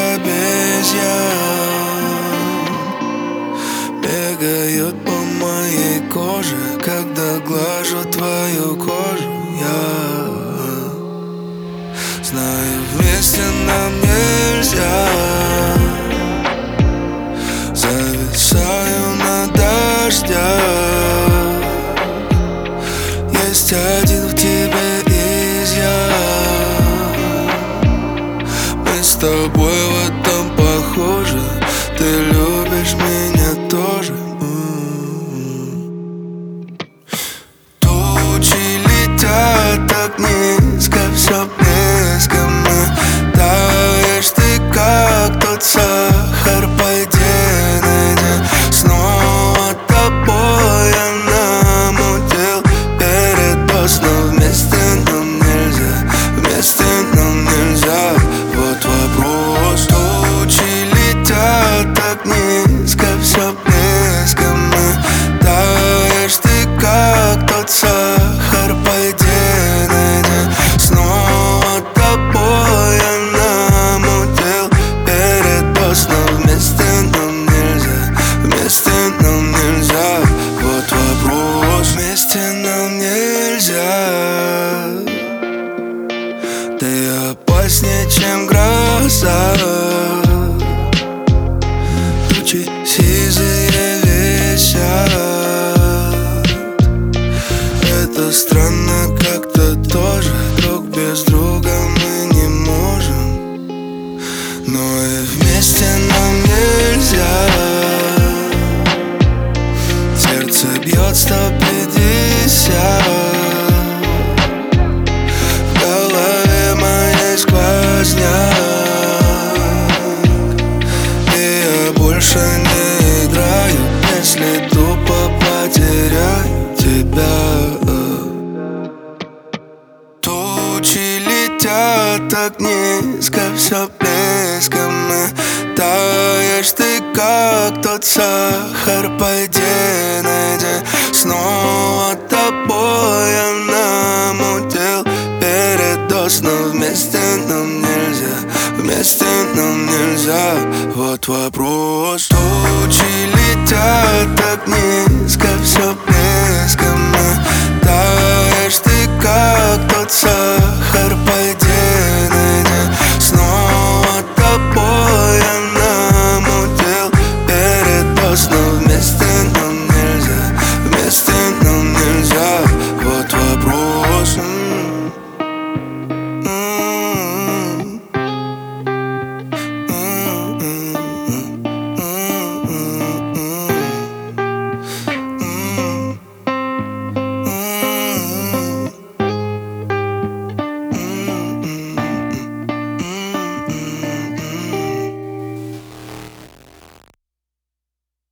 обезьян бегают по моей коже, когда глажу твою кожу. Я знаю, вместе нам нельзя. Зависаю на дождях. Есть один в тебе изъян. Мы с тобой в этом похожи. Ты любишь меня тоже. Тучи летят так низко, все близко. Мы таешь, ты как тот сахар. Пойди, найди снова тобой. Я намутил передосно. Вместе нам нельзя, вместе нам нельзя. Вот вопрос. Тучи летят так низко, все близко. Мы таешь, ты как тот сахар. Пойди, найди снова тобой. Я намутил передосно. Вместе нам нельзя, вместе нам нельзя. Вот вопрос. Вместе нам нельзя. Ты опаснее, чем гроза. Тучи сизые висят. Это странно как-то тоже. Друг без друга мы не можем. Но и вместе нам нельзя. Сердце бьет 150. В голове моей сквозняк. И я больше не играю, если тупо потеряю тебя. Тучи летят так низко, все близко. Мы таешь, ты как тот сахар. Пойди, найди снова тобой. Я намутил передосно. Вместе нам нельзя, вместе нам нельзя. Вот вопрос. Тучи летят так низко, все близко. Мы таешь, ты как тот сахар.